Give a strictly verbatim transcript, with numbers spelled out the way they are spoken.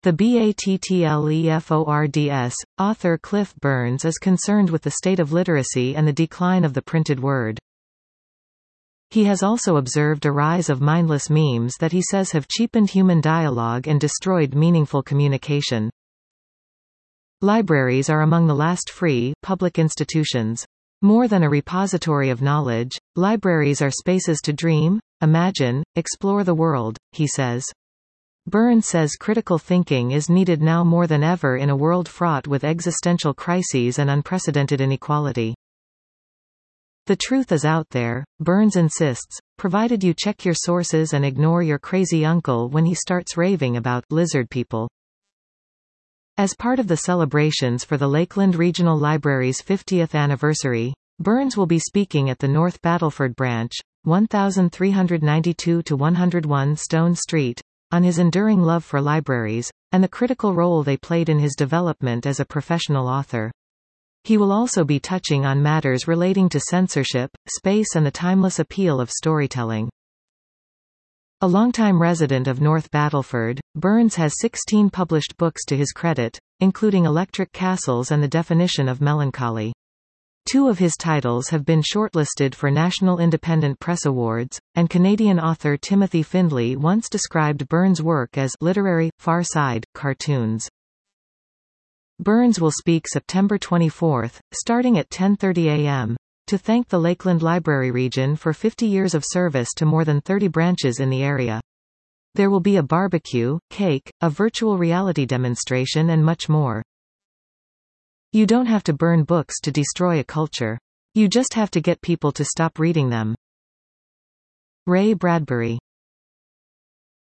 The BATTLEFORDS, author Cliff Burns is concerned with the state of literacy and the decline of the printed word. He has also observed a rise of mindless memes that he says have cheapened human dialogue and destroyed meaningful communication. Libraries are among the last free, public institutions. More than a repository of knowledge, libraries are spaces to dream, imagine, explore the world, he says. Burns says critical thinking is needed now more than ever in a world fraught with existential crises and unprecedented inequality. The truth is out there, Burns insists, provided you check your sources and ignore your crazy uncle when he starts raving about lizard people. As part of the celebrations for the Lakeland Regional Library's fiftieth anniversary, Burns will be speaking at the North Battleford branch, thirteen ninety-two to one oh one Stone Street, on his enduring love for libraries, and the critical role they played in his development as a professional author. He will also be touching on matters relating to censorship, space and the timeless appeal of storytelling. A longtime resident of North Battleford, Burns has sixteen published books to his credit, including Electric Castles and The Definition of Melancholy. Two of his titles have been shortlisted for National Independent Press Awards, and Canadian author Timothy Findley once described Burns' work as literary, far side, cartoons. Burns will speak September twenty-fourth, starting at ten thirty a m, to thank the Lakeland Library region for fifty years of service to more than thirty branches in the area. There will be a barbecue, cake, a virtual reality demonstration and much more. You don't have to burn books to destroy a culture. You just have to get people to stop reading them. Ray Bradbury.